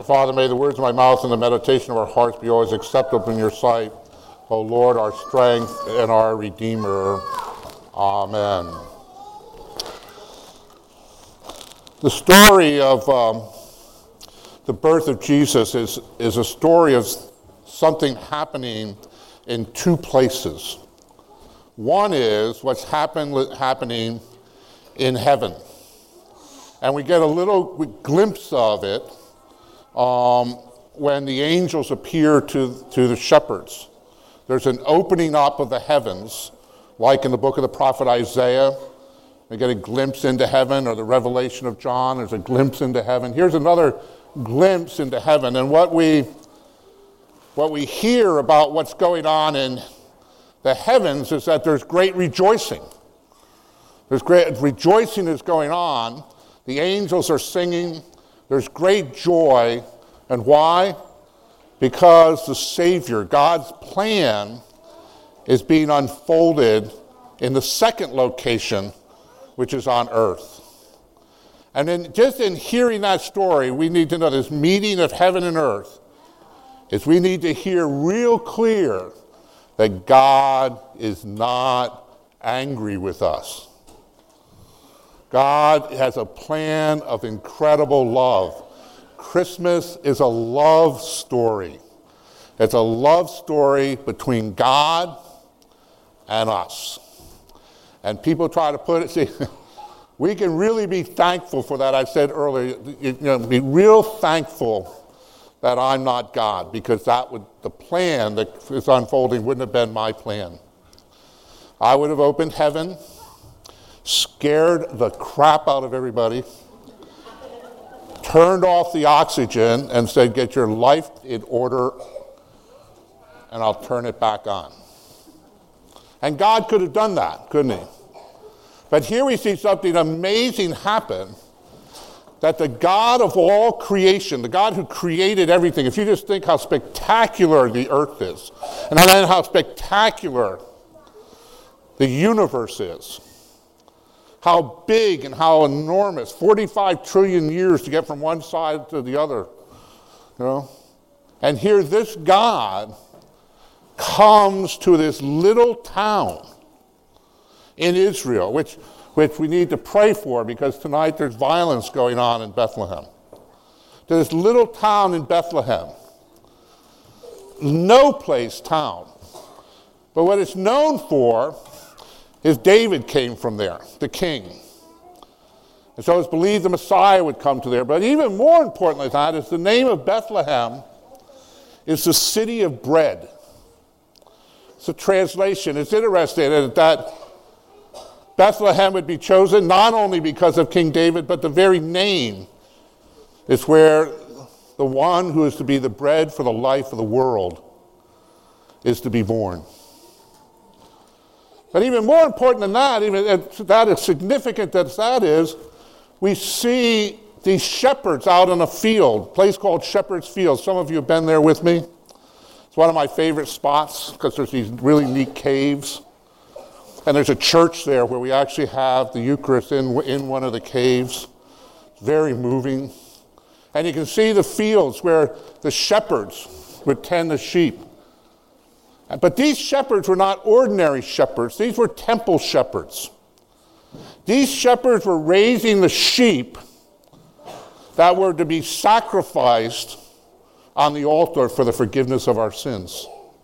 Father, may the words of my mouth and the meditation of our hearts be always acceptable in your sight, O Lord, our strength and our Redeemer. Amen. The story of the birth of Jesus is a story of something happening in two places. One is what's happening in heaven. And we get a little glimpse of it when the angels appear to the shepherds. There's an opening up of the heavens, like in the book of the prophet Isaiah. We get a glimpse into heaven, or the Revelation of John, there's a glimpse into heaven. Here's another glimpse into heaven. And what we hear about what's going on in the heavens is that there's great rejoicing. There's great rejoicing is going on. The angels are singing. There's great joy. And why? Because the Savior, God's plan, is being unfolded in the second location, which is on earth. And then just in hearing that story, we need to know this meeting of heaven and earth is we need to hear real clear that God is not angry with us. God has a plan of incredible love. Christmas is a love story. It's a love story between God and us. And people try to put it, see, we can really be thankful for that. I said earlier, be real thankful that I'm not God, because the plan that is unfolding wouldn't have been my plan. I would have opened heaven, scared the crap out of everybody, turned off the oxygen and said, get your life in order, and I'll turn it back on. And God could have done that, couldn't he? But here we see something amazing happen, that the God of all creation, the God who created everything, if you just think how spectacular the earth is, and then how spectacular the universe is, how big and how enormous, 45 trillion years to get from one side to the other, And here this God comes to this little town in Israel, which we need to pray for, because tonight there's violence going on in Bethlehem. To this little town in Bethlehem. No place town. But what it's known for is David came from there, the king. And so it's believed the Messiah would come to there. But even more importantly than that is the name of Bethlehem is the city of bread. It's a translation. It's interesting that Bethlehem would be chosen not only because of King David, but the very name is where the one who is to be the bread for the life of the world is to be born. But even more important than that, even that is significant as that is, we see these shepherds out in a field, a place called Shepherd's Field. Some of you have been there with me. It's one of my favorite spots because there's these really neat caves. And there's a church there where we actually have the Eucharist in one of the caves. It's very moving. And you can see the fields where the shepherds would tend the sheep. But these shepherds were not ordinary shepherds. These were temple shepherds. These shepherds were raising the sheep that were to be sacrificed on the altar for the forgiveness of our sins.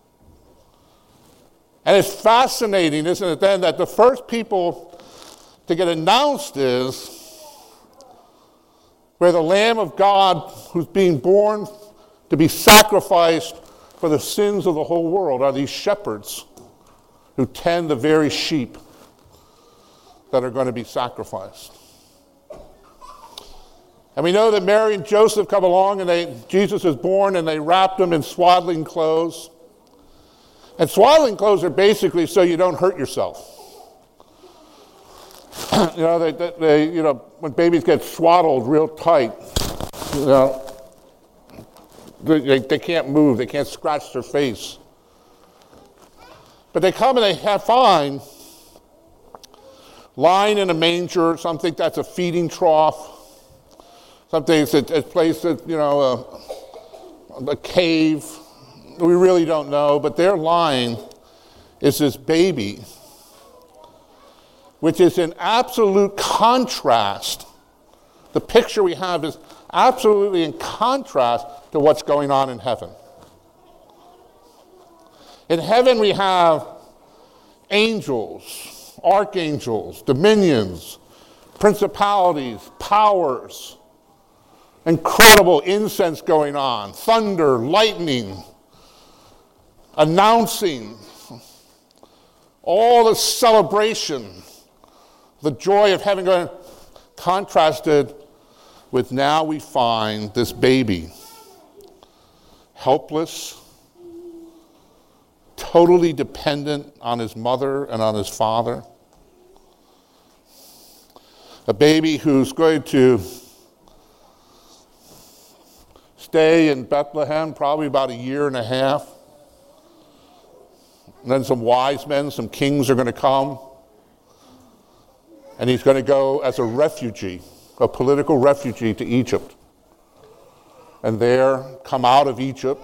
And it's fascinating, isn't it, then, that the first people to get announced is where the Lamb of God who's being born to be sacrificed for the sins of the whole world are these shepherds who tend the very sheep that are going to be sacrificed. And we know that Mary and Joseph come along and Jesus is born and they wrapped him in swaddling clothes. And swaddling clothes are basically so you don't hurt yourself. When babies get swaddled real tight, they can't move, they can't scratch their face. But they come and they find lying in a manger, some think that's a feeding trough. Some think it's a place that, a cave. We really don't know, but there lying is this baby, which is in absolute contrast. The picture we have is absolutely in contrast to what's going on in heaven. In heaven we have angels, archangels, dominions, principalities, powers, incredible incense going on, thunder, lightning, announcing, all the celebration, the joy of heaven going, contrasted with now we find this baby, helpless, totally dependent on his mother and on his father. A baby who's going to stay in Bethlehem probably about a year and a half. And then some wise men, some kings are going to come. And he's going to go as a refugee, a political refugee to Egypt. And there, come out of Egypt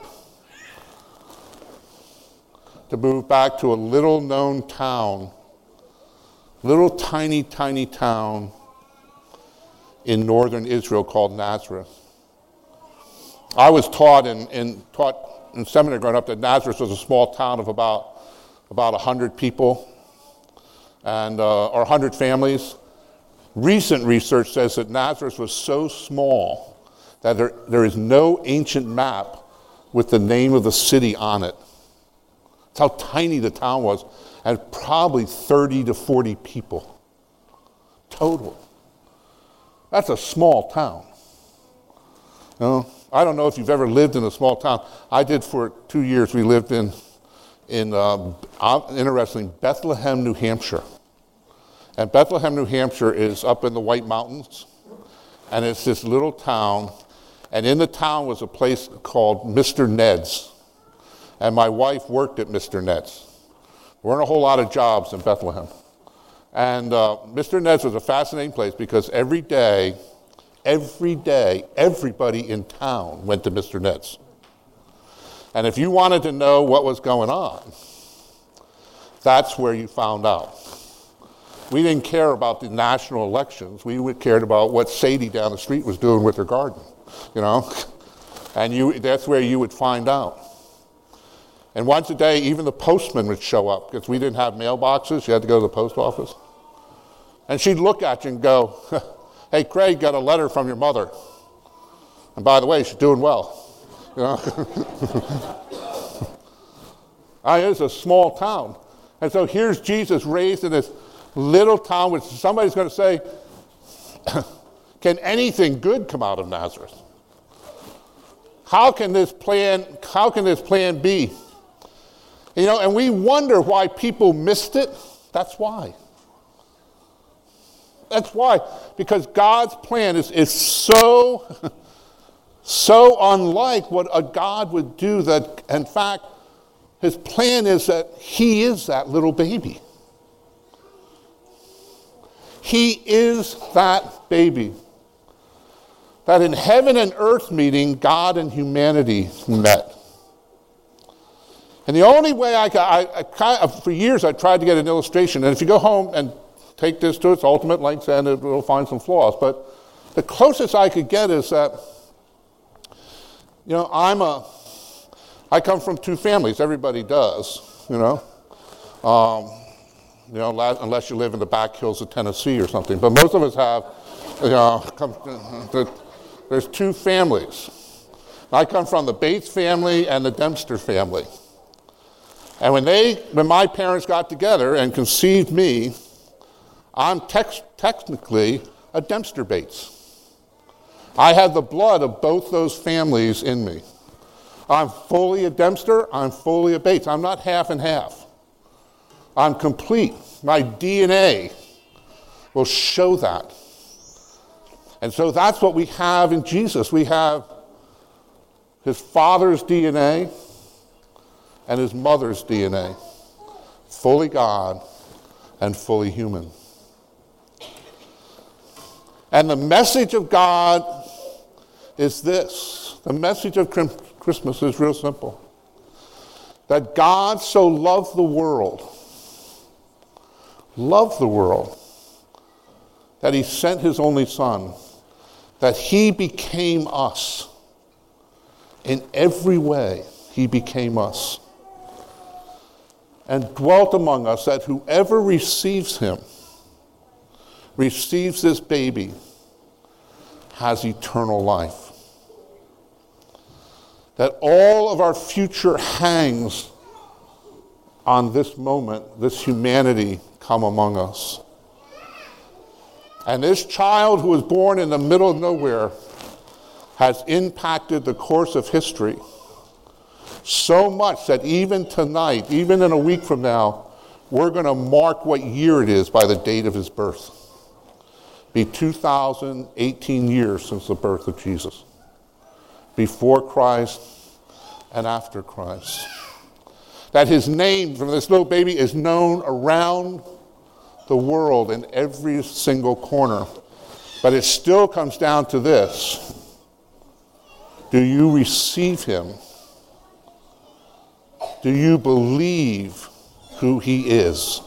to move back to a little known town, little tiny, tiny town in northern Israel called Nazareth. I was taught in seminary growing up that Nazareth was a small town of about 100 people and or 100 families. Recent research says that Nazareth was so small that there is no ancient map with the name of the city on it. That's how tiny the town was, and probably 30 to 40 people total. That's a small town. You know, I don't know if you've ever lived in a small town. I did for 2 years. We lived in interestingly, Bethlehem, New Hampshire. And Bethlehem, New Hampshire is up in the White Mountains. And it's this little town. And in the town was a place called Mr. Ned's. And my wife worked at Mr. Ned's. There weren't a whole lot of jobs in Bethlehem. And Mr. Ned's was a fascinating place because every day, everybody in town went to Mr. Ned's. And if you wanted to know what was going on, that's where you found out. We didn't care about the national elections. We cared about what Sadie down the street was doing with her garden, you know? And that's where you would find out. And once a day, even the postman would show up because we didn't have mailboxes. You had to go to the post office. And she'd look at you and go, hey, Craig, got a letter from your mother. And by the way, she's doing well. You know? It's a small town. And so here's Jesus raised in this little town, which somebody's going to say, can anything good come out of Nazareth? How can this plan be? You know, and we wonder why people missed it. That's why. That's why. Because God's plan is so unlike what a God would do that, in fact, his plan is that he is that little baby. He is that baby. That in heaven and earth meeting, God and humanity met. And the only way for years I tried to get an illustration, and if you go home and take this to its ultimate length, and it will find some flaws, but the closest I could get is that, you know, I come from two families. Everybody does, you know. You know, unless you live in the back hills of Tennessee or something. But most of us have, you know, there's two families. I come from the Bates family and the Dempster family. And when my parents got together and conceived me, I'm technically a Dempster Bates. I have the blood of both those families in me. I'm fully a Dempster, I'm fully a Bates. I'm not half and half. I'm complete. My DNA will show that. And so that's what we have in Jesus. We have his father's DNA and his mother's DNA, fully God and fully human. And the message of God is this. The message of Christmas is real simple. That God so loved the world, that he sent his only Son, that he became us. In every way, he became us. And dwelt among us, that whoever receives him, receives this baby, has eternal life. That all of our future hangs on this moment, this humanity come among us. And this child who was born in the middle of nowhere has impacted the course of history so much that even tonight, even in a week from now, we're going to mark what year it is by the date of his birth. Be 2018 years since the birth of Jesus. Before Christ and after Christ. That his name from this little baby is known around the world in every single corner. But it still comes down to this. Do you receive him? Do you believe who he is?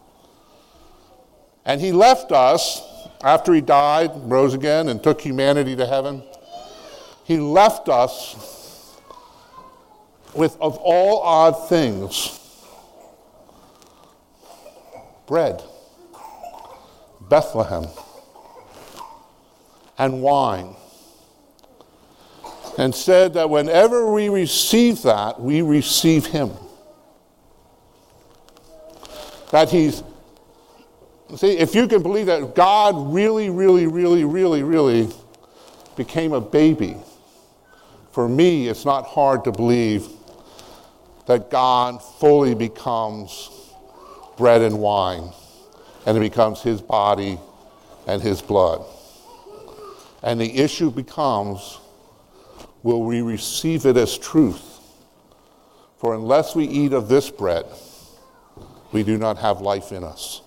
And he left us after he died, rose again, and took humanity to heaven. He left us with, of all odd things, bread, Bethlehem, and wine. And said that whenever we receive that, we receive him. That he's, see, if you can believe that God really became a baby, for me, it's not hard to believe that God fully becomes bread and wine, and it becomes his body and his blood. And the issue becomes, will we receive it as truth? For unless we eat of this bread, we do not have life in us.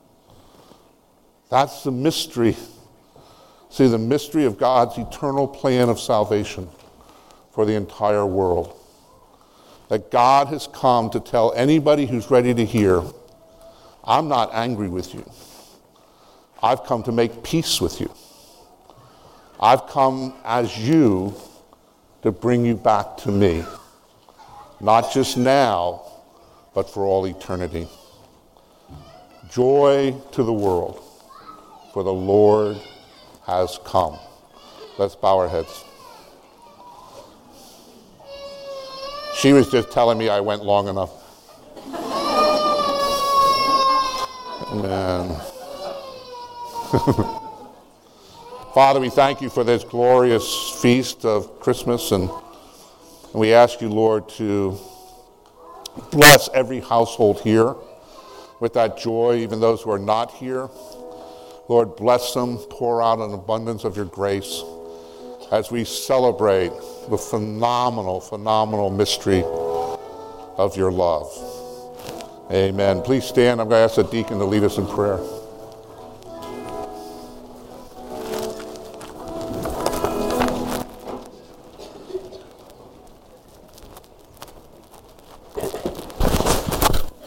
That's the mystery. See, the mystery of God's eternal plan of salvation for the entire world. That God has come to tell anybody who's ready to hear, I'm not angry with you. I've come to make peace with you. I've come as you to bring you back to me, not just now, but for all eternity. Joy to the world, for the Lord has come. Let's bow our heads. She was just telling me I went long enough. Amen. Father, we thank you for this glorious feast of Christmas, and we ask you, Lord, to bless every household here with that joy, even those who are not here. Lord, bless them, pour out an abundance of your grace as we celebrate the phenomenal mystery of your love. Amen. Please stand. I'm going to ask the deacon to lead us in prayer.